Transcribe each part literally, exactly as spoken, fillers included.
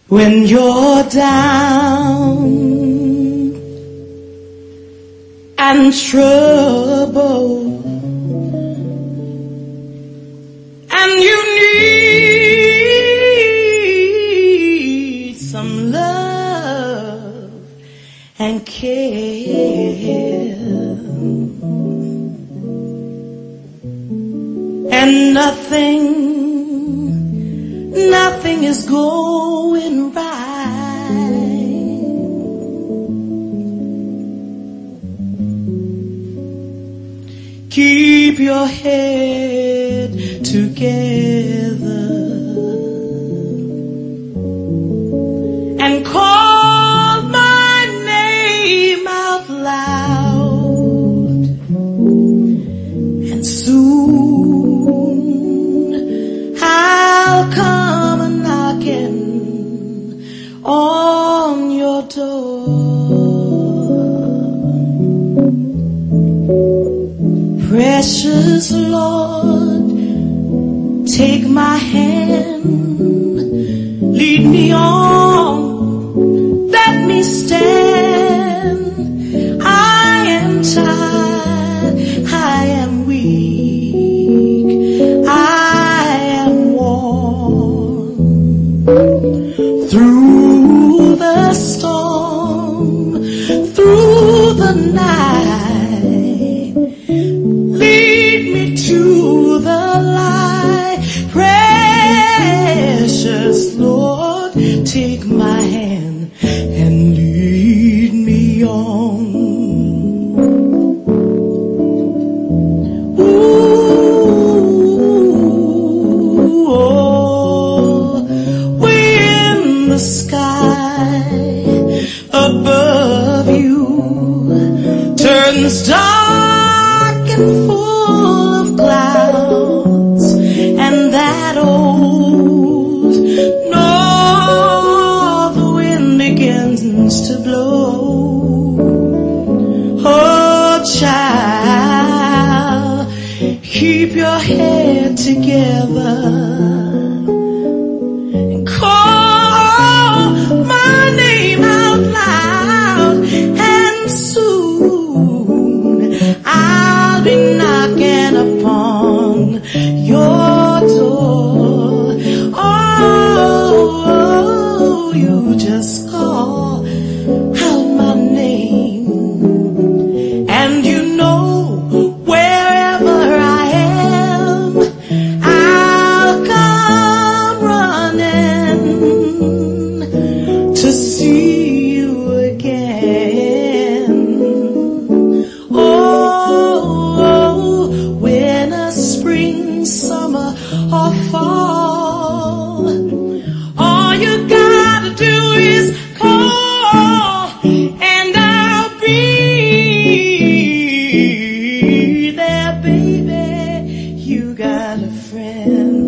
When you're down and trouble and you need some love and care, and nothing, nothing is going right. Keep your head together and call my name out loud, and soon I'll come a-knocking on your door. Precious Lord, take my hand, lead me on, let me stand. I am tired, I am weak, I am worn. Through the storm, through the night, lead me to the light. Precious Lord, take my hand and lead me on. Ooh, oh, way in the sky above you turns dark and full of clouds, and that old north wind begins to blow. Oh, child, keep your head together and call my name out loud, and soon I'll be knocking upon your door. Oh, you just call out my name, and you know wherever I am, I'll come running to see you again. Oh, winter, spring, summer, or fall, all you gotta do is call, and I'll be there, baby. You got a friend.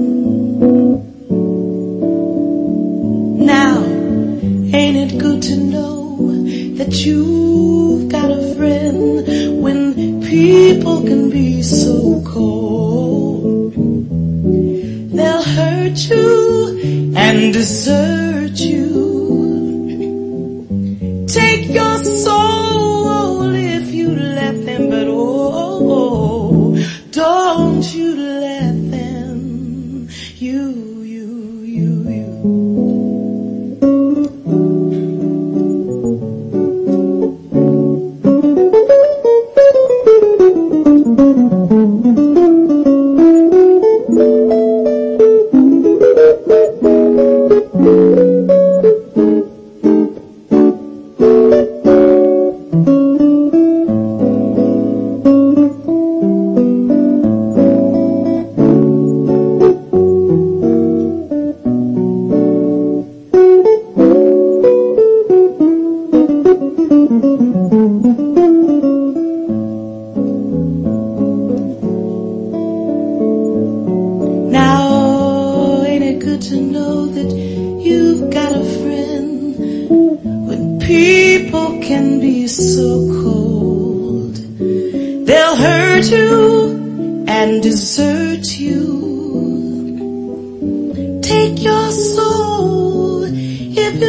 Now, ain't it good to know that you've got a friend when people can be so cold? They'll hurt you and desert you, take your soul if you let them, but oh, don't you let them. You, you, you, you. And desert you, take your soul if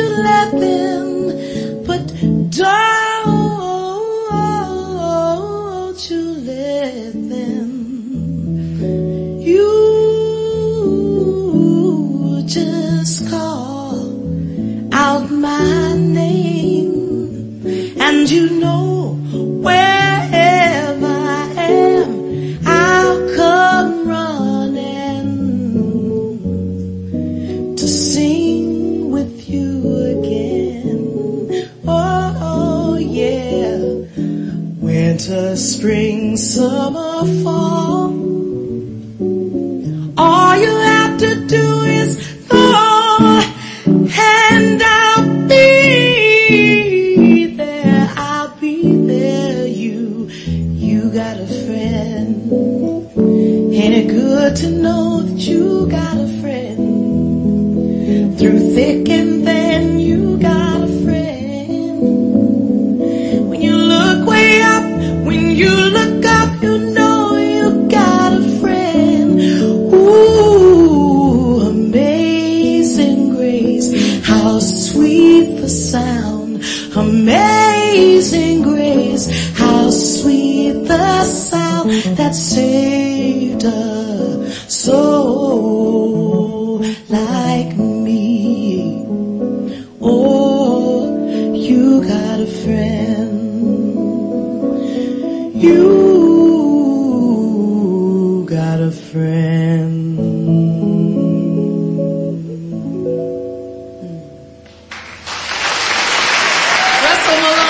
just call out my name, and you know wherever I am, I'll come running to sing with you again. Oh, oh yeah. Winter, spring, summer, fall, all you have to do is call, and I'll be there, I'll be there. You, you got a friend. Ain't it good to know that you got a friend? Through thick and thin, you got a friend. When you look way up, when you look up, you know you got a friend. Ooh, amazing grace, how sweet the sound. Amazing grace, how sweet the sound that saved a soul like me. Oh, you got a friend. You got a friend. Russell Malone.